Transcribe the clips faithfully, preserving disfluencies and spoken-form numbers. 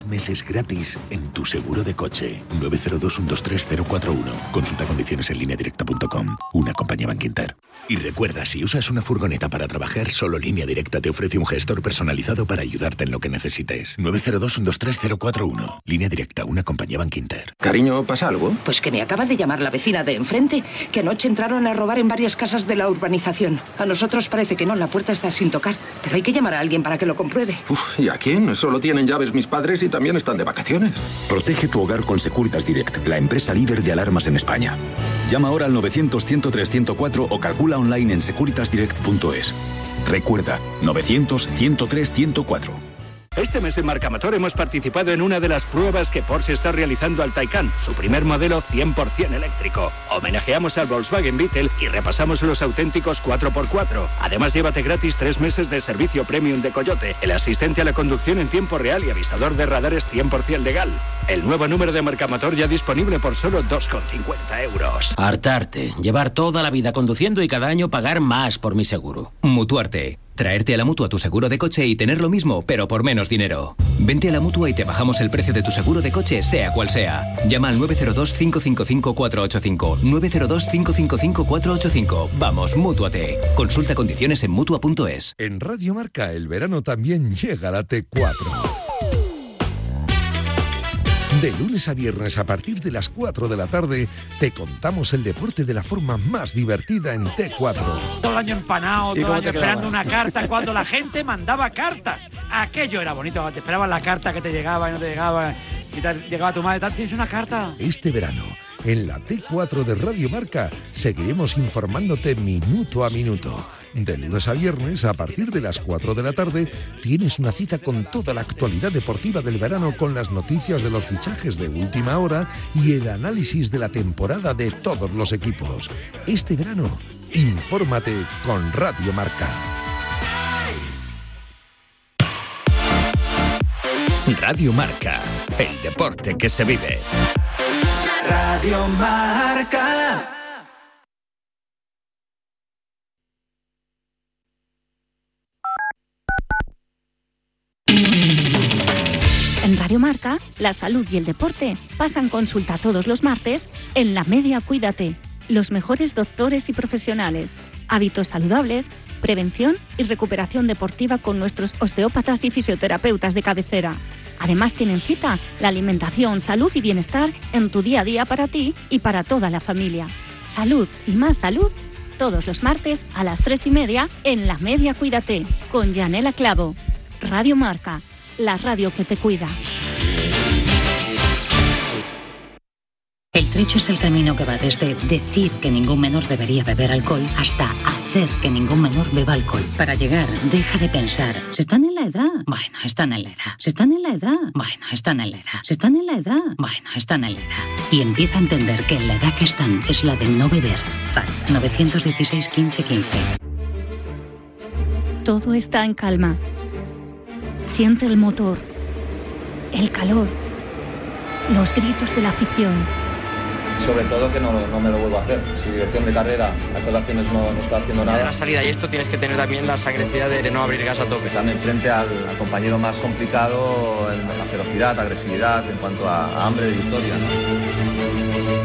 Meses gratis en tu seguro de coche. nueve cero dos, uno dos tres, cero cuatro uno. Consulta condiciones en línea directa punto com. Una compañía Bankinter. Y recuerda, si usas una furgoneta para trabajar, solo Línea Directa te ofrece un gestor personalizado para ayudarte en lo que necesites. nueve cero dos, uno dos tres, cero cuatro uno. Línea Directa, una compañía Bankinter. Cariño, ¿pasa algo? Pues que me acaba de llamar la vecina de enfrente, que anoche entraron a robar en varias casas de la urbanización. A nosotros parece que no, la puerta está sin tocar, pero hay que llamar a alguien para que lo compruebe. Uf, ¿y a quién? Solo tienen llaves mis padres y también están de vacaciones. Protege tu hogar con Securitas Direct, la empresa líder de alarmas en España. Llama ahora al novecientos, ciento tres, ciento cuatro o calcula online en securitas direct punto es. Recuerda, novecientos, ciento tres, ciento cuatro. Este mes en Mercamotor hemos participado en una de las pruebas que Porsche está realizando al Taycan, su primer modelo cien por ciento eléctrico. Homenajeamos al Volkswagen Beetle y repasamos los auténticos cuatro por cuatro. Además, llévate gratis tres meses de servicio premium de Coyote, el asistente a la conducción en tiempo real y avisador de radares cien por ciento legal. El nuevo número de Mercamotor ya disponible por solo dos con cincuenta euros. Hartarte, llevar toda la vida conduciendo y cada año pagar más por mi seguro. Mutuarte. Traerte a la Mutua tu seguro de coche y tener lo mismo, pero por menos dinero. Vente a la Mutua y te bajamos el precio de tu seguro de coche, sea cual sea. Llama al nueve cero dos, cinco cinco cinco, cuatro ocho cinco. nueve cero dos, cinco cinco cinco, cuatro ocho cinco. Vamos, Mútuate. Consulta condiciones en Mutua punto es. En Radio Marca, el verano también llega a la T cuatro. De lunes a viernes a partir de las cuatro de la tarde te contamos el deporte de la forma más divertida en T cuatro. Todo el año empanado, todo el año esperando una carta, cuando la gente mandaba cartas. Aquello era bonito, te esperaban la carta que te llegaba y no te llegaba, y te llegaba tu madre, ¿tienes una carta? Este verano, en la T cuatro de Radio Marca, seguiremos informándote minuto a minuto. De lunes a viernes, a partir de las cuatro de la tarde, tienes una cita con toda la actualidad deportiva del verano, con las noticias de los fichajes de última hora y el análisis de la temporada de todos los equipos. Este verano, infórmate con Radio Marca. Radio Marca, el deporte que se vive. Radio Marca. En Radio Marca, la salud y el deporte pasan consulta todos los martes en La Media Cuídate. Los mejores doctores y profesionales, hábitos saludables, prevención y recuperación deportiva con nuestros osteópatas y fisioterapeutas de cabecera. Además tienen cita la alimentación, salud y bienestar en tu día a día para ti y para toda la familia. Salud y más salud todos los martes a las tres y media en La Media Cuídate con Yanela Clavo. Radio Marca, la radio que te cuida. El trecho es el camino que va desde decir que ningún menor debería beber alcohol hasta hacer que ningún menor beba alcohol. Para llegar, deja de pensar, ¿se están en la edad? Bueno, están en la edad. ¿Se están en la edad? Bueno, están en la edad. ¿Se están en la edad? Bueno, están en la edad. Y empieza a entender que en la edad que están es la de no beber. F A D nueve uno seis, quince, quince. Todo está en calma. Siente el motor, el calor, los gritos de la afición. Sobre todo que no, no me lo vuelvo a hacer. Si dirección de carrera a estas acciones no, no está haciendo nada. De la salida y esto tienes que tener también la agresividad de, de no abrir gas a tope. Estando enfrente al, al compañero más complicado en la ferocidad, agresividad, en cuanto a, a hambre de victoria, ¿no?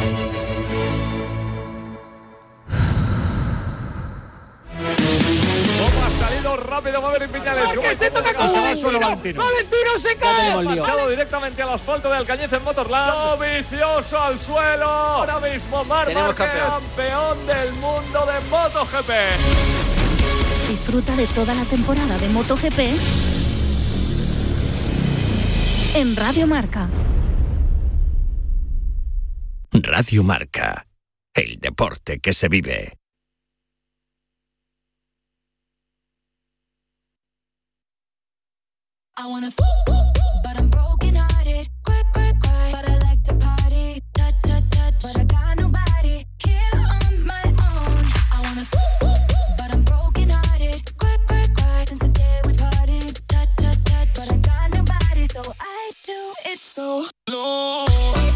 Rápido, Maverick Viñales. ¿Qué se toca con Valentino? Valentino se cae. Marchado directamente al asfalto de Alcañiz en Motorland. ¡No, vicioso al suelo! Ahora mismo Marc Márquez, campeón. campeón del mundo de MotoGP. Disfruta de toda la temporada de MotoGP en Radio Marca. Radio Marca, el deporte que se vive. I wanna f- but I'm broken hearted. Cry, cry, cry. But I like to party. Touch, touch, touch. But I got nobody here on my own. I wanna f- but I'm broken hearted. Cry, cry, cry. Since the day we parted. Touch, touch, touch. But I got nobody, so I do it so low.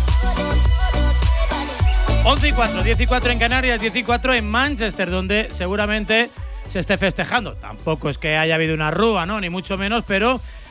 once y cuatro, diez y cuatro en Canarias, diez y cuatro en Manchester, donde seguramente se esté festejando. Tampoco es que haya habido una rúa, ¿no? Ni mucho menos, pero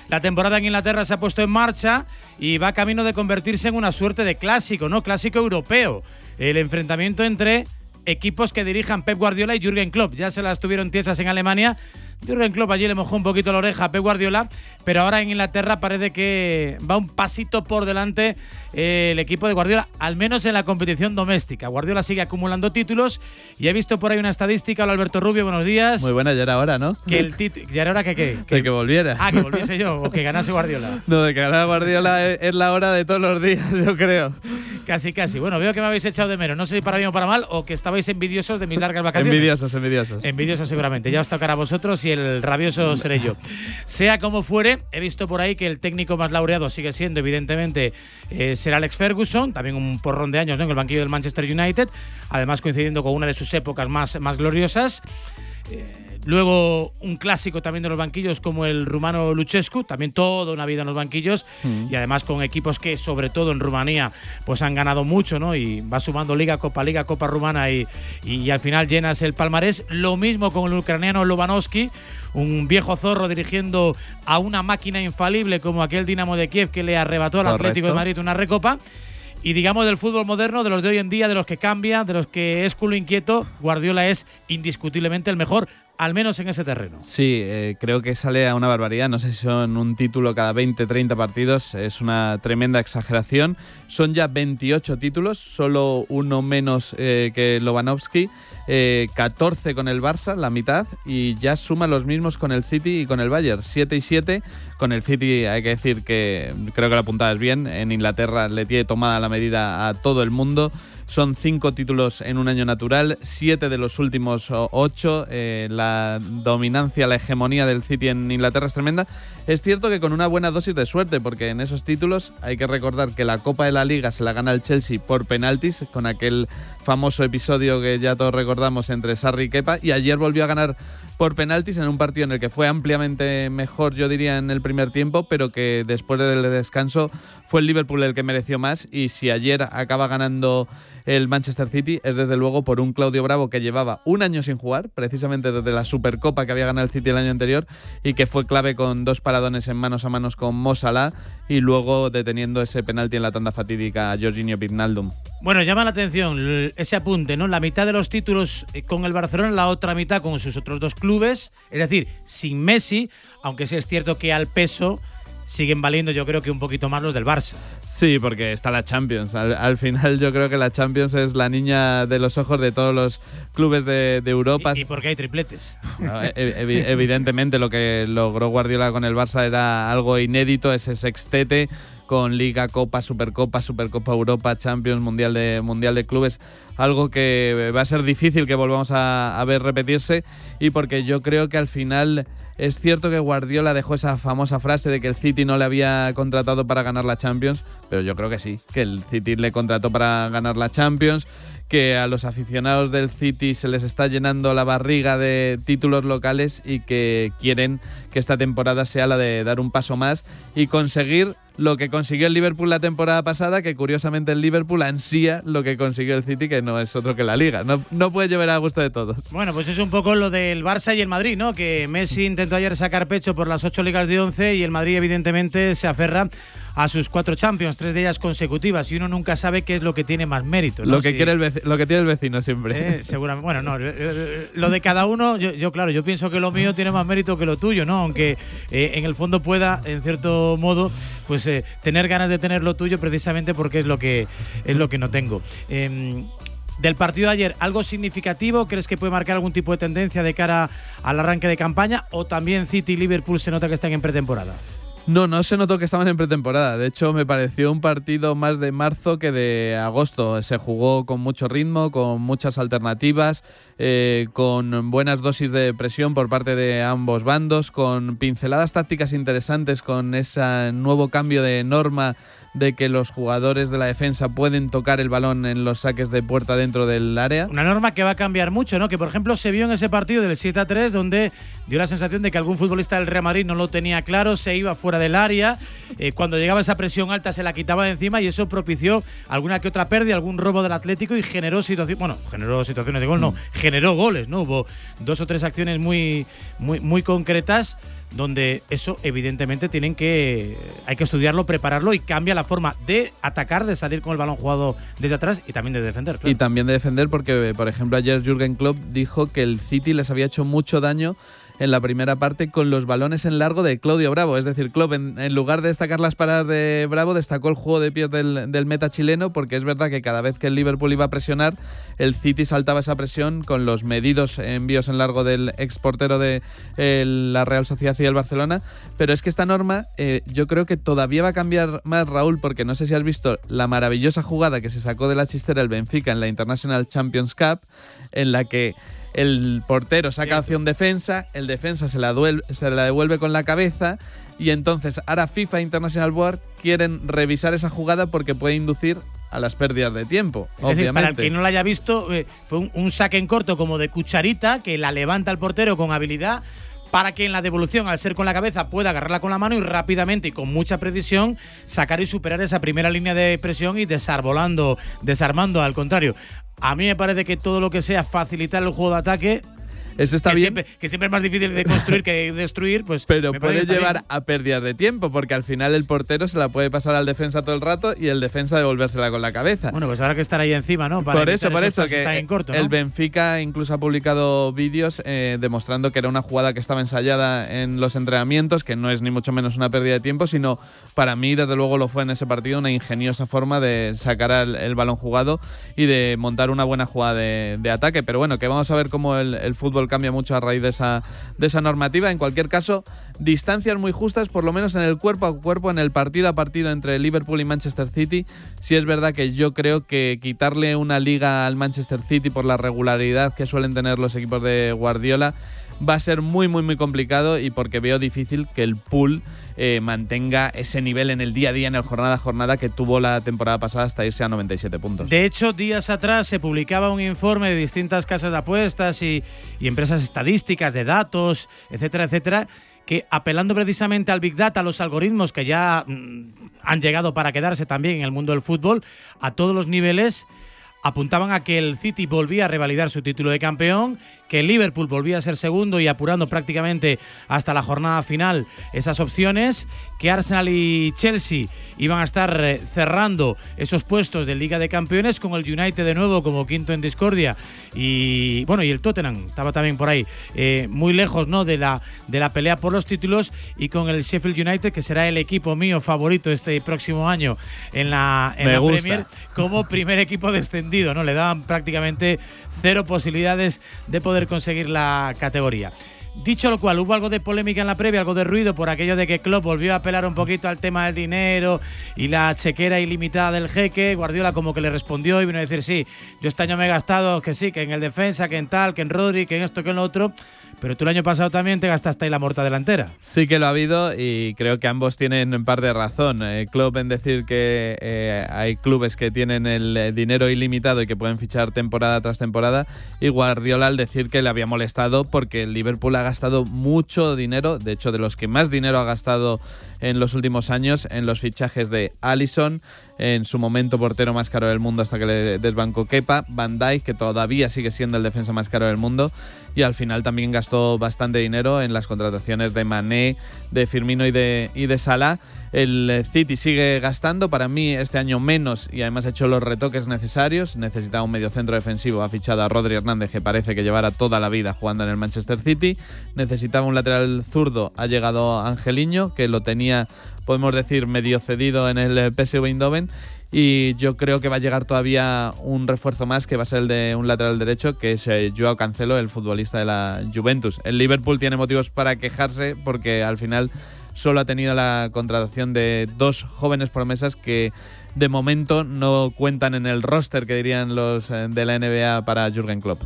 La temporada en Inglaterra se ha puesto en marcha y va camino de convertirse en una suerte de clásico, ¿no? Clásico europeo. El enfrentamiento entre equipos que dirijan Pep Guardiola y Jürgen Klopp. Ya se las tuvieron tiesas en Alemania. Jürgen Klopp allí le mojó un poquito la oreja a Pep Guardiola, pero ahora en Inglaterra parece que va un pasito por delante eh, el equipo de Guardiola, al menos en la competición doméstica. Guardiola sigue acumulando títulos y he visto por ahí una estadística. Hola Alberto Rubio, buenos días. Muy buena, ya era hora, ¿no? Que el tit- ¿Ya era hora que qué? Que, de que volviera. Ah, que volviese yo, o que ganase Guardiola. No, de que ganara Guardiola es, es la hora de todos los días, yo creo. Casi, casi. Bueno, veo que me habéis echado de menos. No sé si para bien o para mal, o que estabais envidiosos de mis largas vacaciones. Envidiosos, envidiosos. Envidiosos seguramente. Ya os tocará a vosotros y el rabioso seré yo. Sea como fuere, he visto por ahí que el técnico más laureado sigue siendo, evidentemente, eh, Sir Alex Ferguson, también un porrón de años, ¿no?, en el banquillo del Manchester United, además coincidiendo con una de sus épocas más, más gloriosas. Eh, Luego un clásico también de los banquillos como el rumano Lucescu, también toda una vida en los banquillos, mm. y además con equipos que sobre todo en Rumanía pues han ganado mucho, ¿no? Y va sumando Liga, Copa Liga, Copa Rumana y, y al final llenas el palmarés. Lo mismo con el ucraniano Lobanovsky, un viejo zorro dirigiendo a una máquina infalible como aquel Dinamo de Kiev que le arrebató al Correcto. Atlético de Madrid una recopa. Y digamos del fútbol moderno, de los de hoy en día, de los que cambia, de los que es culo inquieto, Guardiola es indiscutiblemente el mejor, al menos en ese terreno. Sí, eh, creo que sale a una barbaridad. No sé si son un título cada veinte, treinta partidos. Es una tremenda exageración. Son ya veintiocho títulos, solo uno menos eh, que Lobanovsky. Eh, catorce con el Barça, la mitad, y ya suma los mismos con el City y con el Bayern, siete y siete. Con el City hay que decir que creo que la apuntada es bien. En Inglaterra le tiene tomada la medida a todo el mundo. Son cinco títulos en un año natural, siete de los últimos ocho. Eh, la dominancia, la hegemonía del City en Inglaterra es tremenda. Es cierto que con una buena dosis de suerte, porque en esos títulos hay que recordar que la Copa de la Liga se la gana el Chelsea por penaltis, con aquel famoso episodio que ya todos recordamos entre Sarri y Kepa, y ayer volvió a ganar por penaltis en un partido en el que fue ampliamente mejor, yo diría, en el primer tiempo, pero que después del descanso fue el Liverpool el que mereció más. Y si ayer acaba ganando el Manchester City, es desde luego por un Claudio Bravo que llevaba un año sin jugar, precisamente desde la Supercopa que había ganado el City el año anterior, y que fue clave con dos paradones en manos a manos con Mo Salah y luego deteniendo ese penalti en la tanda fatídica a Jorginho Wijnaldum. Bueno, llama la atención ese apunte, ¿no? La mitad de los títulos con el Barcelona, la otra mitad con sus otros dos clubes, es decir, sin Messi, aunque sí es cierto que al peso siguen valiendo, yo creo que un poquito más los del Barça. Sí, porque está la Champions. Al, al final yo creo que la Champions es la niña de los ojos de todos los clubes de, de Europa. ¿Y, y por qué hay tripletes? No, ev- evidentemente lo que logró Guardiola con el Barça era algo inédito, ese sextete con Liga, Copa, Supercopa, Supercopa Europa, Champions, Mundial de Mundial de Clubes, algo que va a ser difícil que volvamos a, a ver repetirse, y porque yo creo que al final es cierto que Guardiola dejó esa famosa frase de que el City no le había contratado para ganar la Champions, pero yo creo que sí, que el City le contrató para ganar la Champions, que a los aficionados del City se les está llenando la barriga de títulos locales y que quieren que esta temporada sea la de dar un paso más y conseguir lo que consiguió el Liverpool la temporada pasada, que curiosamente el Liverpool ansía lo que consiguió el City, que no es otro que la Liga. No, no puede llevar a gusto de todos. Bueno, pues es un poco lo del Barça y el Madrid, ¿no? Que Messi intentó ayer sacar pecho por las ocho ligas de once y el Madrid evidentemente se aferra a sus cuatro Champions, tres de ellas consecutivas, y uno nunca sabe qué es lo que tiene más mérito, ¿no? Lo que si, quiere el vecino, lo que tiene el vecino siempre. Eh, seguramente. Bueno, no, lo de cada uno, yo, yo claro, yo pienso que lo mío tiene más mérito que lo tuyo, ¿no? Aunque eh, en el fondo pueda, en cierto modo, pues eh, tener ganas de tener lo tuyo precisamente porque es lo que es lo que no tengo. Eh, Del partido de ayer, ¿algo significativo? ¿Crees que puede marcar algún tipo de tendencia de cara al arranque de campaña? ¿O también City y Liverpool se nota que están en pretemporada? No, no se notó que estaban en pretemporada. De hecho, me pareció un partido más de marzo que de agosto. Se jugó con mucho ritmo, con muchas alternativas, eh, con buenas dosis de presión por parte de ambos bandos, con pinceladas tácticas interesantes, con ese nuevo cambio de norma de que los jugadores de la defensa pueden tocar el balón en los saques de puerta dentro del área. Una norma que va a cambiar mucho, ¿no? Que, por ejemplo, se vio en ese partido del siete a tres, donde dio la sensación de que algún futbolista del Real Madrid no lo tenía claro, se iba fuera del área, eh, cuando llegaba esa presión alta se la quitaba de encima y eso propició alguna que otra pérdida, algún robo del Atlético y generó situaciones, bueno, generó situaciones de gol, no, generó goles, ¿no? Hubo dos o tres acciones muy, muy, muy concretas, donde eso evidentemente tienen que hay que estudiarlo, prepararlo y cambia la forma de atacar, de salir con el balón jugado desde atrás y también de defender. Claro. Y también de defender porque, por ejemplo, ayer Jürgen Klopp dijo que el City les había hecho mucho daño en la primera parte con los balones en largo de Claudio Bravo. Es decir, Klopp, en, en lugar de destacar las paradas de Bravo, destacó el juego de pies del, del meta chileno, porque es verdad que cada vez que el Liverpool iba a presionar, el City saltaba esa presión con los medidos envíos en largo del exportero de eh, la Real Sociedad y el Barcelona. Pero es que esta norma eh, yo creo que todavía va a cambiar más, Raúl, porque no sé si has visto la maravillosa jugada que se sacó de la chistera el Benfica en la International Champions Cup, en la que el portero saca hacia un defensa, el defensa se la, duel- se la devuelve con la cabeza y entonces ahora FIFA International Board quieren revisar esa jugada porque puede inducir a las pérdidas de tiempo, es obviamente. Decir, para el que no la haya visto, eh, fue un, un saque en corto como de cucharita que la levanta el portero con habilidad para que en la devolución, al ser con la cabeza, pueda agarrarla con la mano y rápidamente y con mucha precisión sacar y superar esa primera línea de presión y desarbolando, desarmando al contrario. A mí me parece que todo lo que sea facilitar el juego de ataque, eso está que bien. Siempre, que siempre es más difícil de construir que de destruir, pues. Pero me puede llevar bien. a pérdidas de tiempo, porque al final el portero se la puede pasar al defensa todo el rato y el defensa devolvérsela con la cabeza. Bueno, pues habrá que estar ahí encima, ¿no? Para por eso, por eso, que en corto, ¿no? el Benfica incluso ha publicado vídeos eh, demostrando que era una jugada que estaba ensayada en los entrenamientos, que no es ni mucho menos una pérdida de tiempo, sino para mí, desde luego, lo fue en ese partido, una ingeniosa forma de sacar el, el balón jugado y de montar una buena jugada de, de ataque. Pero bueno, que vamos a ver cómo el, el fútbol cambia mucho a raíz de esa, de esa normativa. En cualquier caso, distancias muy justas, por lo menos en el cuerpo a cuerpo, en el partido a partido entre Liverpool y Manchester City. Sí es verdad que yo creo que quitarle una liga al Manchester City por la regularidad que suelen tener los equipos de Guardiola va a ser muy, muy, muy complicado, y porque veo difícil que el pool eh, mantenga ese nivel en el día a día, en el jornada a jornada que tuvo la temporada pasada hasta irse a noventa y siete puntos. De hecho, días atrás se publicaba un informe de distintas casas de apuestas y, y empresas estadísticas de datos, etcétera, etcétera, que apelando precisamente al Big Data, a los algoritmos que ya mmm, han llegado para quedarse también en el mundo del fútbol, a todos los niveles, apuntaban a que el City volvía a revalidar su título de campeón, que el Liverpool volvía a ser segundo y apurando prácticamente hasta la jornada final esas opciones, que Arsenal y Chelsea iban a estar eh, cerrando esos puestos de Liga de Campeones, con el United de nuevo como quinto en discordia, y bueno, y el Tottenham estaba también por ahí, eh, muy lejos, ¿no?, de la, de la pelea por los títulos, y con el Sheffield United, que será el equipo mío favorito este próximo año en la, en la Premier, como primer equipo descendido, ¿no? Le daban prácticamente cero posibilidades de poder conseguir la categoría. Dicho lo cual, hubo algo de polémica en la previa, algo de ruido por aquello de que Klopp volvió a apelar un poquito al tema del dinero y la chequera ilimitada del jeque. Guardiola como que le respondió y vino a decir: sí, yo este año me he gastado, que sí, que en el defensa, que en tal, que en Rodri, que en esto, que en lo otro, pero tú el año pasado también te gastaste ahí la morta delantera. Sí que lo ha habido, y creo que ambos tienen en parte razón. Eh, Klopp en decir que eh, hay clubes que tienen el eh, dinero ilimitado y que pueden fichar temporada tras temporada, y Guardiola al decir que le había molestado porque el Liverpool ha gastado mucho dinero, de hecho de los que más dinero ha gastado en los últimos años, en los fichajes de Alisson, en su momento portero más caro del mundo hasta que le desbancó Kepa, Van Dijk, que todavía sigue siendo el defensa más caro del mundo, y al final también gastó bastante dinero en las contrataciones de Mané, de Firmino y de, y de Salah. El City sigue gastando, para mí este año menos, y además ha hecho los retoques necesarios. Necesitaba un mediocentro defensivo, ha fichado a Rodri Hernández, que parece que llevará toda la vida jugando en el Manchester City. Necesitaba un lateral zurdo, ha llegado Angeliño, que lo tenía, podemos decir, medio cedido en el P S V Eindhoven. Y yo creo que va a llegar todavía un refuerzo más, que va a ser el de un lateral derecho, que es eh, Joao Cancelo, el futbolista de la Juventus. El Liverpool tiene motivos para quejarse porque al final solo ha tenido la contratación de dos jóvenes promesas que de momento no cuentan en el roster, que dirían los eh, de la N B A, para Jürgen Klopp.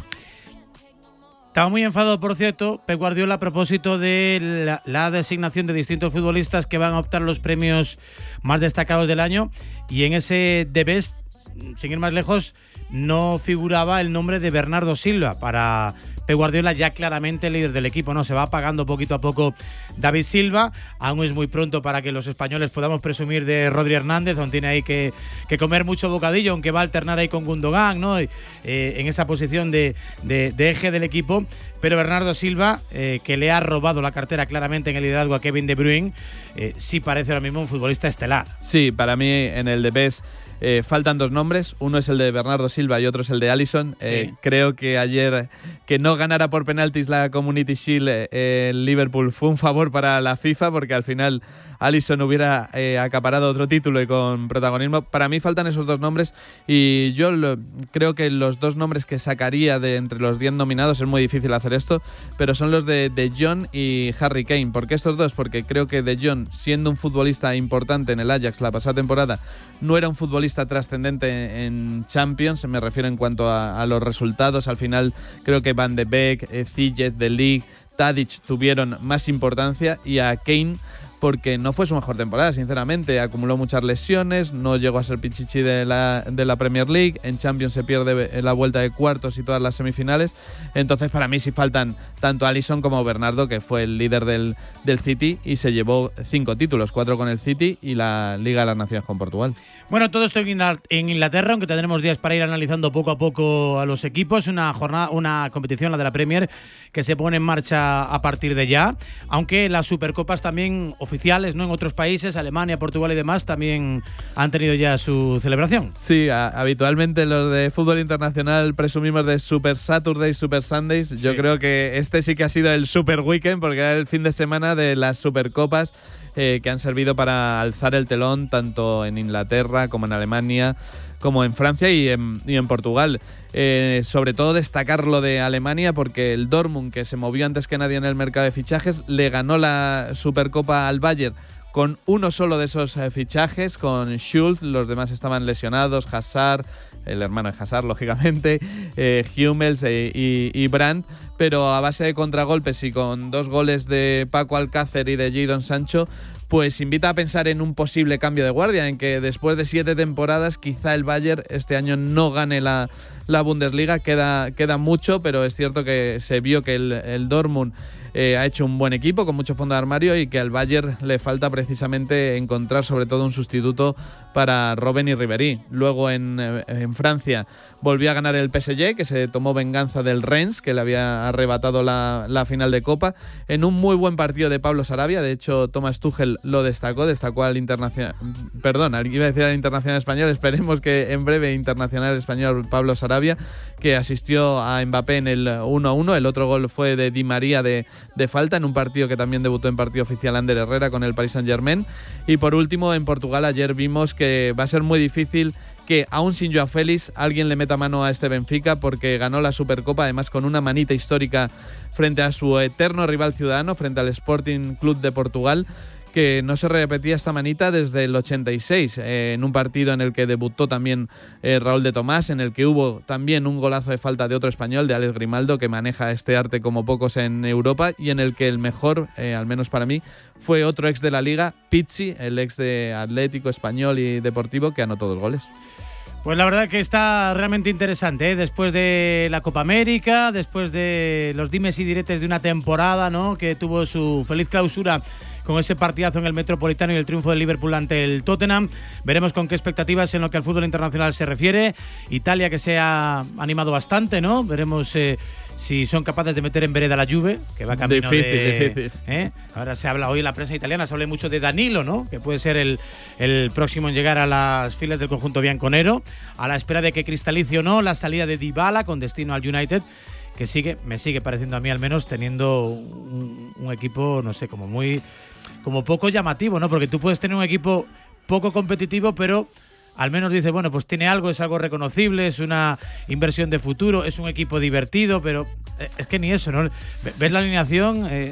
Estaba muy enfadado, por cierto, Pep Guardiola, a propósito de la, la designación de distintos futbolistas que van a optar los premios más destacados del año, y en ese The Best, sin ir más lejos, no figuraba el nombre de Bernardo Silva para, Pep Guardiola ya claramente el líder del equipo, ¿no? Se va apagando poquito a poco David Silva. Aún es muy pronto para que los españoles podamos presumir de Rodri Hernández, aún tiene ahí que, que comer mucho bocadillo, aunque va a alternar ahí con Gundogan, ¿no? Y, eh, en esa posición de, de, de eje del equipo. Pero Bernardo Silva, eh, que le ha robado la cartera claramente en el liderazgo a Kevin De Bruyne, eh, sí parece ahora mismo un futbolista estelar. Sí, para mí en el de P E S eh, faltan dos nombres. Uno es el de Bernardo Silva y otro es el de Alisson. Eh, sí. Creo que ayer que no ganara por penaltis la Community Shield eh, el Liverpool fue un favor para la FIFA, porque al final Alisson hubiera eh, acaparado otro título y con protagonismo. Para mí faltan esos dos nombres y yo lo, creo que los dos nombres que sacaría de entre los diez nominados, es muy difícil hacer esto, pero son los de De Jong y Harry Kane. ¿Por qué estos dos? Porque creo que De Jong, siendo un futbolista importante en el Ajax la pasada temporada, no era un futbolista trascendente en Champions, me refiero en cuanto a, a los resultados. Al final creo que Van de Beek, eh, Ziyech, De Ligt, Tadic tuvieron más importancia, y a Kane porque no fue su mejor temporada, sinceramente. Acumuló muchas lesiones, no llegó a ser pichichi de la, de la Premier League, en Champions se pierde la vuelta de cuartos y todas las semifinales. Entonces para mí sí faltan tanto Alisson como Bernardo, que fue el líder del, del City y se llevó cinco títulos, cuatro con el City y la Liga de las Naciones con Portugal. Bueno, todo esto en Inglaterra, aunque tendremos días para ir analizando poco a poco a los equipos. Una jornada, una competición, la de la Premier, que se pone en marcha a partir de ya. Aunque las Supercopas también oficiales, ¿no? En otros países, Alemania, Portugal y demás, también han tenido ya su celebración. Sí, a, habitualmente los de fútbol internacional presumimos de Super Saturdays, Super Sundays. Sí. Yo creo que este sí que ha sido el Super Weekend, porque era el fin de semana de las Supercopas. Eh, que han servido para alzar el telón tanto en Inglaterra como en Alemania, como en Francia y en, y en Portugal. Eh, sobre todo destacar lo de Alemania, porque el Dortmund, que se movió antes que nadie en el mercado de fichajes, le ganó la Supercopa al Bayern con uno solo de esos eh, fichajes, con Schulz. Los demás estaban lesionados, Hazard, el hermano de Hazard, lógicamente, eh, Hummels eh, y, y Brandt, pero a base de contragolpes y con dos goles de Paco Alcácer y de Jadon Sancho, pues invita a pensar en un posible cambio de guardia, en que después de siete temporadas quizá el Bayern este año no gane la, la Bundesliga. Queda, queda mucho, pero es cierto que se vio que el, el Dortmund Eh, ha hecho un buen equipo con mucho fondo de armario, y que al Bayern le falta precisamente encontrar sobre todo un sustituto para Robben y Ribéry. Luego en, en Francia volvió a ganar el P S G, que se tomó venganza del Rennes, que le había arrebatado la, la final de Copa, en un muy buen partido de Pablo Sarabia. De hecho, Thomas Tuchel lo destacó, destacó al internacional, perdón, iba a decir al internacional español, esperemos que en breve internacional español Pablo Sarabia, que asistió a Mbappé en el uno a uno. El otro gol fue de Di María de de falta, en un partido que también debutó en partido oficial Ander Herrera con el Paris Saint-Germain. Y por último, en Portugal ayer vimos que va a ser muy difícil que, aún sin Joao Félix, alguien le meta mano a este Benfica, porque ganó la Supercopa además con una manita histórica frente a su eterno rival ciudadano, frente al Sporting Club de Portugal, que no se repetía esta manita desde el ochenta y seis, eh, en un partido en el que debutó también eh, Raúl de Tomás, en el que hubo también un golazo de falta de otro español, de Alex Grimaldo, que maneja este arte como pocos en Europa, y en el que el mejor, eh, al menos para mí, fue otro ex de la Liga, Pizzi, el ex de Atlético, Español y Deportivo, que anotó dos goles. Pues la verdad que está realmente interesante, ¿eh? Después de la Copa América, después de los dimes y diretes de una temporada, ¿no?, que tuvo su feliz clausura con ese partidazo en el Metropolitano y el triunfo del Liverpool ante el Tottenham. Veremos con qué expectativas en lo que al fútbol internacional se refiere. Italia, que se ha animado bastante, ¿no? Veremos eh, si son capaces de meter en vereda la Juve, que va camino difícil, de... Difícil, ¿eh? Ahora se habla hoy en la prensa italiana, se habla mucho de Danilo, ¿no?, que puede ser el, el próximo en llegar a las filas del conjunto bianconero, a la espera de que cristalice o no la salida de Dybala con destino al United, que sigue, me sigue pareciendo a mí al menos, teniendo un, un equipo, no sé, como muy... como poco llamativo, ¿no? Porque tú puedes tener un equipo poco competitivo, pero al menos dices, bueno, pues tiene algo, es algo reconocible, es una inversión de futuro, es un equipo divertido, pero es que ni eso, ¿no? Ves la alineación, eh,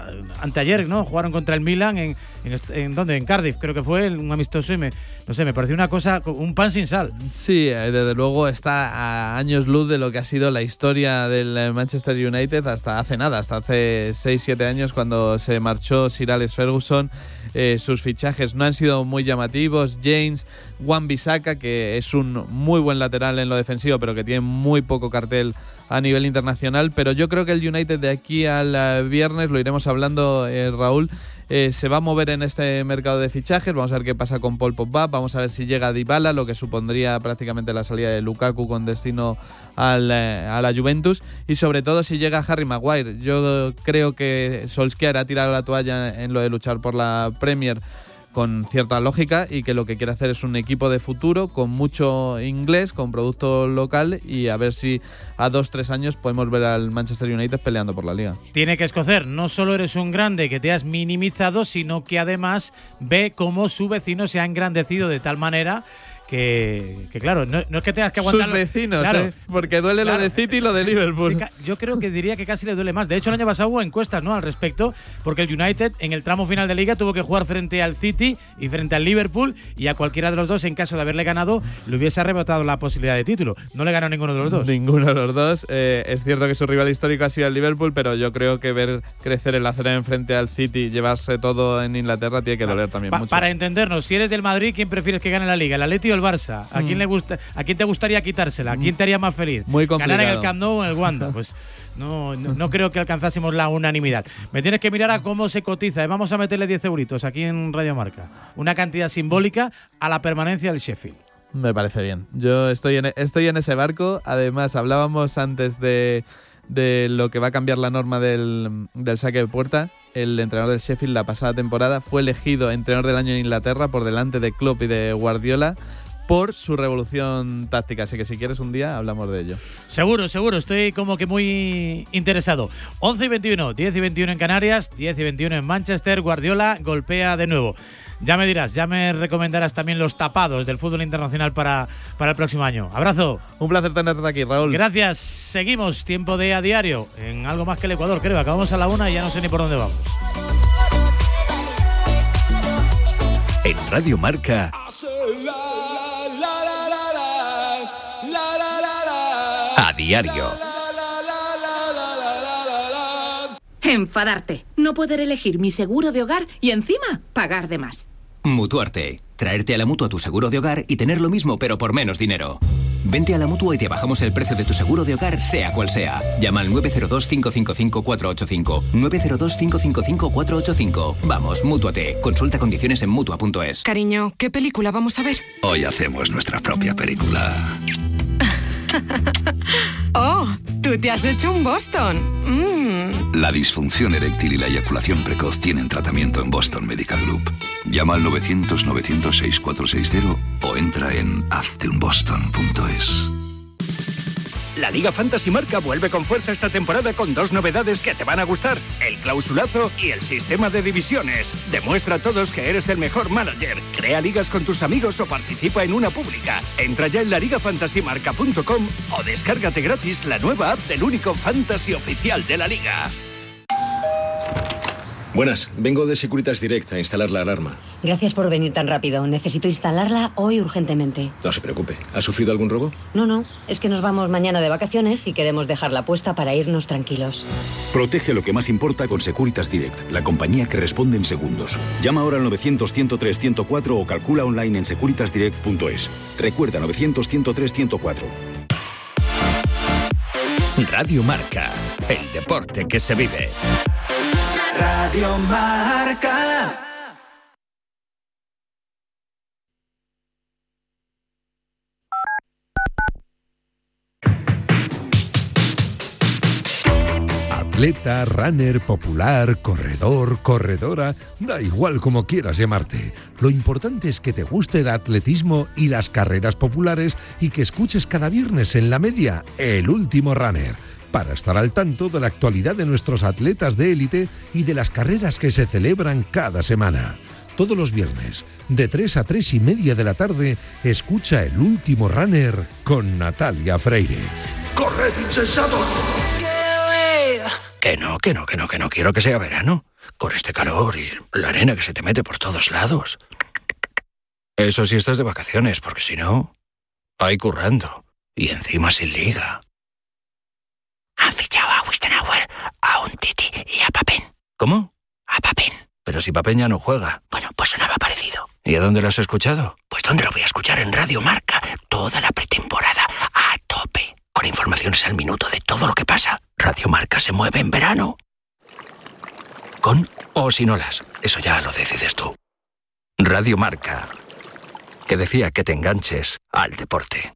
anteayer, ¿no? Jugaron contra el Milan en, en, en ¿dónde? En Cardiff, creo que fue un amistoso y me, no sé, me pareció una cosa, un pan sin sal. Sí, desde luego está a años luz de lo que ha sido la historia del Manchester United hasta hace nada, hasta hace seis siete años cuando se marchó Sir Alex Ferguson. Eh, sus fichajes no han sido muy llamativos. James, Wan-Bissaka, que es un muy buen lateral en lo defensivo, pero que tiene muy poco cartel a nivel internacional. Pero yo creo que el United de aquí al uh, viernes, lo iremos hablando, eh, Raúl, eh, se va a mover en este mercado de fichajes. Vamos a ver qué pasa con Paul Pogba, vamos a ver si llega Dybala, lo que supondría prácticamente la salida de Lukaku con destino al, eh, a la Juventus, y sobre todo si llega Harry Maguire. Yo creo que Solskjaer ha tirado la toalla en lo de luchar por la Premier con cierta lógica, y que lo que quiere hacer es un equipo de futuro con mucho inglés, con producto local, y a ver si a dos, tres años podemos ver al Manchester United peleando por la Liga. Tiene que escocer, no solo eres un grande que te has minimizado, sino que además ve cómo su vecino se ha engrandecido de tal manera Que, que claro, no, no es que tengas que aguantar... Sus vecinos, claro, ¿eh? Porque duele claro, lo de City y lo de Liverpool. Yo creo que diría que casi le duele más. De hecho, el año pasado hubo encuestas, ¿no?, al respecto, porque el United en el tramo final de Liga tuvo que jugar frente al City y frente al Liverpool, y a cualquiera de los dos, en caso de haberle ganado, le hubiese arrebatado la posibilidad de título. No le ganó ninguno de los dos. Ninguno de los dos. Eh, es cierto que su rival histórico ha sido el Liverpool, pero yo creo que ver crecer el acero frente al City, llevarse todo en Inglaterra, tiene que doler también pa mucho. Para entendernos, si eres del Madrid, ¿quién prefieres que gane la Liga? ¿El Atleti o el Barça? ¿A quién le gusta, a quién te gustaría quitársela? ¿A quién te haría más feliz? Muy complicado. ¿Ganar en el Camp Nou o en el Wanda? Pues no, no, no creo que alcanzásemos la unanimidad. Me tienes que mirar a cómo se cotiza. Vamos a meterle diez euritos aquí en Radio Marca. Una cantidad simbólica a la permanencia del Sheffield. Me parece bien. Yo estoy en, estoy en ese barco. Además, hablábamos antes de, de lo que va a cambiar la norma del, del saque de puerta. El entrenador del Sheffield la pasada temporada fue elegido entrenador del año en Inglaterra por delante de Klopp y de Guardiola, por su revolución táctica. Así que si quieres un día hablamos de ello. Seguro, seguro. Estoy como que muy interesado. once y veintiuno, diez y veintiuno en Canarias, diez y veintiuno en Manchester. Guardiola golpea de nuevo. Ya me dirás, ya me recomendarás también los tapados del fútbol internacional para, para el próximo año. Abrazo. Un placer tenerte aquí, Raúl. Gracias. Seguimos. Tiempo de A Diario en algo más que el Ecuador, creo. Acabamos a la una y ya no sé ni por dónde vamos. En Radio Marca... A Diario. Enfadarte, no poder elegir mi seguro de hogar y encima pagar de más. Mutuarte. Traerte a la Mutua tu seguro de hogar y tener lo mismo pero por menos dinero. Vente a la Mutua y te bajamos el precio de tu seguro de hogar, sea cual sea. Llama al nueve cero dos, cinco cinco cinco, cuatro ocho cinco. nueve cero dos, cinco cinco cinco, cuatro ocho cinco. Vamos, Mútuate. Consulta condiciones en Mutua punto es. Cariño, ¿qué película vamos a ver? Hoy hacemos nuestra propia película. Oh, tú te has hecho un Boston. Mm. La disfunción eréctil y la eyaculación precoz tienen tratamiento en Boston Medical Group. Llama al novecientos, novecientos, sesenta y cuatro sesenta o entra en hazte un boston punto es. La Liga Fantasy Marca vuelve con fuerza esta temporada con dos novedades que te van a gustar: el clausulazo y el sistema de divisiones. Demuestra a todos que eres el mejor manager. Crea ligas con tus amigos o participa en una pública. Entra ya en la liga fantasy marca punto com o descárgate gratis la nueva app del único fantasy oficial de la liga. Buenas, vengo de Securitas Direct a instalar la alarma. Gracias por venir tan rápido. Necesito instalarla hoy urgentemente. No se preocupe. ¿Ha sufrido algún robo? No, no. Es que nos vamos mañana de vacaciones y queremos dejarla puesta para irnos tranquilos. Protege lo que más importa con Securitas Direct, la compañía que responde en segundos. Llama ahora al novecientos, ciento tres, ciento cuatro o calcula online en securitas direct punto es. Recuerda, novecientos, ciento tres, ciento cuatro. Radio Marca, el deporte que se vive. Radio Marca. Atleta, runner, popular, corredor, corredora, da igual como quieras llamarte. Lo importante es que te guste el atletismo y las carreras populares y que escuches cada viernes en La Media El Último Runner, para estar al tanto de la actualidad de nuestros atletas de élite y de las carreras que se celebran cada semana. Todos los viernes, de tres a tres y media de la tarde, escucha El Último Runner con Natalia Freire. ¡Corred, insensatos! Que no, que no, que no, que no quiero que sea verano. con este calor y la arena que se te mete por todos lados. Eso sí estás de vacaciones, porque si no, hay currando. Y encima sin liga. Han fichado a Wistenauer, a un Titi y a Papen. ¿Cómo? A Papen. Pero si Papen ya no juega. Bueno, pues sonaba parecido. ¿Y a dónde lo has escuchado? Pues ¿dónde lo voy a escuchar? En Radio Marca. Toda la pretemporada a tope. Con informaciones al minuto de todo lo que pasa. Radio Marca se mueve en verano. Con o sin olas. Eso ya lo decides tú. Radio Marca. Que decía que te enganches al deporte.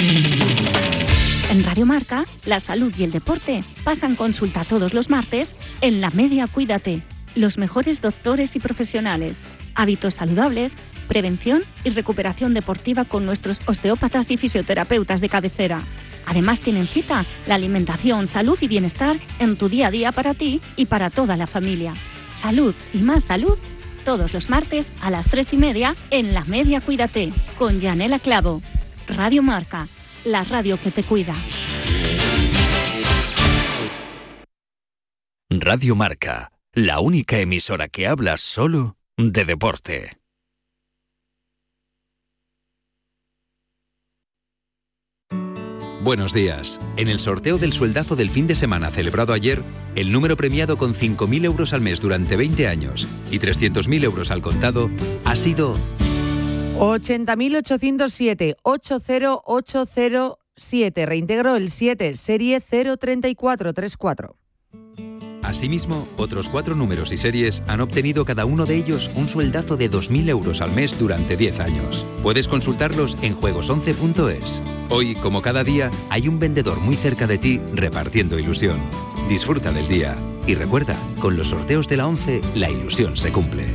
En Radio Marca, la salud y el deporte pasan consulta todos los martes en La Media Cuídate. Los mejores doctores y profesionales, hábitos saludables, prevención y recuperación deportiva con nuestros osteópatas y fisioterapeutas de cabecera. Además tienen cita la alimentación, salud y bienestar en tu día a día para ti y para toda la familia. Salud y más salud todos los martes a las tres y media en La Media Cuídate con Yanela Clavo. Radio Marca, la radio que te cuida. Radio Marca, la única emisora que habla solo de deporte. Buenos días. En el sorteo del sueldazo del fin de semana celebrado ayer, el número premiado con cinco mil euros al mes durante veinte años y trescientos mil euros al contado ha sido ochenta mil ochocientos siete, ochenta ocho cero siete. Reintegro el siete, serie cero tres cuatro tres cuatro. Asimismo, otros cuatro números y series han obtenido cada uno de ellos un sueldazo de dos mil euros al mes durante diez años. Puedes consultarlos en juegos once punto es. Hoy, como cada día, hay un vendedor muy cerca de ti repartiendo ilusión. Disfruta del día. Y recuerda, con los sorteos de la once, la ilusión se cumple.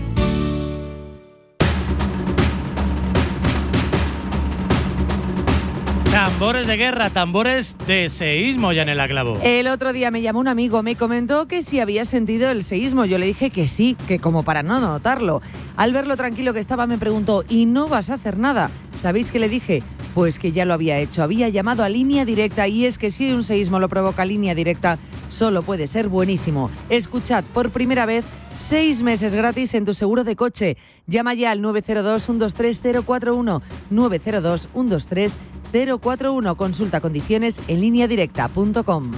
Tambores de guerra, tambores de seísmo, Yanela Clavo. El otro día me llamó un amigo, me comentó que si había sentido el seísmo. Yo le dije que sí, que como para no notarlo. Al ver lo tranquilo que estaba me preguntó, ¿y no vas a hacer nada? ¿Sabéis qué le dije? Pues que ya lo había hecho, había llamado a Línea Directa y es que si un seísmo lo provoca Línea Directa, solo puede ser buenísimo. Escuchad por primera vez seis meses gratis en tu seguro de coche. Llama ya al nueve cero dos, uno dos tres, cero cuatro uno, nueve cero dos, uno dos tres, cero cuatro uno. Consulta condiciones en línea directa punto com.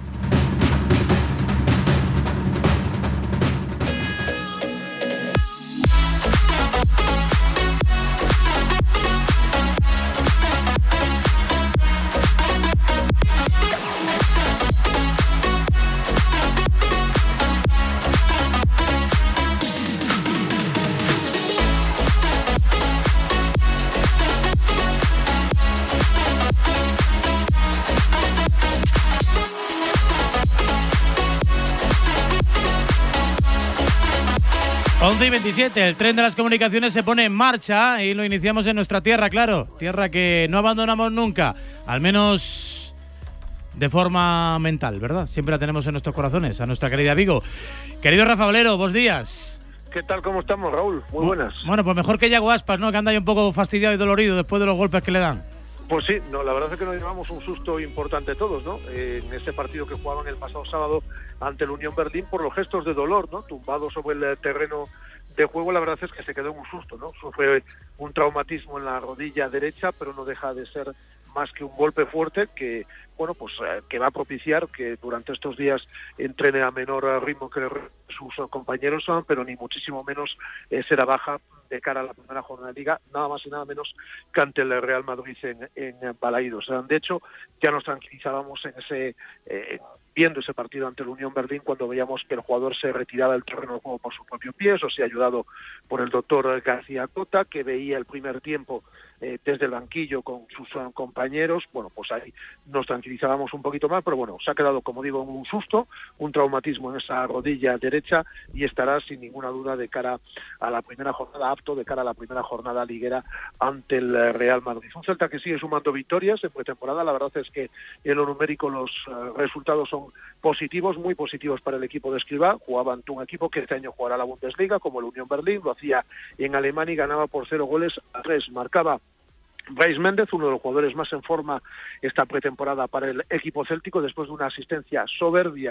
once y veintisiete, el tren de las comunicaciones se pone en marcha y lo iniciamos en nuestra tierra, claro. Tierra que no abandonamos nunca, al menos de forma mental, ¿verdad? Siempre la tenemos en nuestros corazones, a nuestra querida Vigo. Querido Rafa Valero, buenos días. ¿Qué tal? ¿Cómo estamos, Raúl? Muy buenas. Bueno, pues mejor que Yago Aspas, ¿no? Que anda ahí un poco fastidiado y dolorido después de los golpes que le dan. Pues sí, no, la verdad es que nos llevamos un susto importante todos, ¿no? Eh, en ese partido que jugaban el pasado sábado ante el Unión Berlín por los gestos de dolor, ¿no? Tumbado sobre el terreno de juego, la verdad es que se quedó en un susto, ¿no? Sufre un traumatismo en la rodilla derecha, pero no deja de ser más que un golpe fuerte que, bueno, pues eh, que va a propiciar que durante estos días entrene a menor ritmo que sus compañeros, pero ni muchísimo menos eh, será baja de cara a la primera jornada de Liga, nada más y nada menos que ante el Real Madrid en, en Balaídos. De hecho, ya nos tranquilizábamos en ese eh, viendo ese partido ante el Unión Berlín cuando veíamos que el jugador se retiraba del terreno de juego por su propio pie, eso sí, ayudado por el doctor García Cota, que veía el primer tiempo eh, desde el banquillo con sus uh, compañeros. Bueno, pues ahí nos tranquilizábamos un poquito más, pero bueno, se ha quedado, como digo, un susto, un traumatismo en esa rodilla derecha y estará sin ninguna duda de cara a la primera jornada, apto de cara a la primera jornada liguera ante el Real Madrid. Un Celta que sigue sumando victorias en pretemporada, la verdad es que en lo numérico los uh, resultados son positivos, muy positivos para el equipo de Escribá. Jugaba ante un equipo que este año jugará la Bundesliga, como el Unión Berlín, lo hacía en Alemania y ganaba por cero goles a tres. Marcaba Brais Méndez, uno de los jugadores más en forma esta pretemporada para el equipo céltico, después de una asistencia soberbia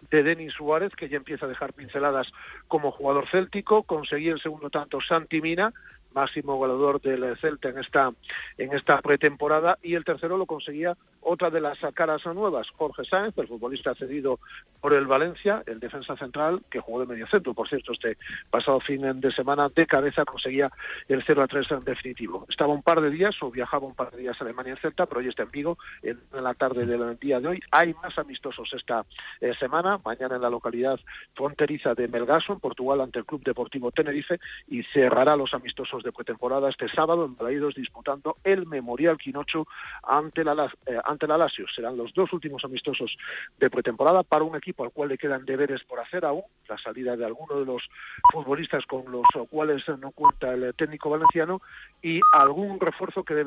de Denis Suárez, que ya empieza a dejar pinceladas como jugador céltico. Conseguía el segundo tanto Santi Mina, máximo goleador del Celta en esta en esta pretemporada, y el tercero lo conseguía otra de las caras nuevas, Jorge Sáenz, el futbolista cedido por el Valencia, el defensa central que jugó de mediocentro, por cierto, este pasado fin de semana de cabeza conseguía el cero a tres en definitivo. Estaba un par de días o viajaba un par de días a Alemania en Celta, pero hoy está en Vigo en, en la tarde del día de hoy. Hay más amistosos esta eh, semana, mañana en la localidad fronteriza de Melgaso, en Portugal, ante el Club Deportivo Tenerife, y cerrará los amistosos de pretemporada este sábado en Balaidos disputando el Memorial Quinocho ante la eh, ante la Lazio. Serán los dos últimos amistosos de pretemporada para un equipo al cual le quedan deberes por hacer aún, la salida de alguno de los futbolistas con los cuales no cuenta el técnico valenciano y algún refuerzo que debe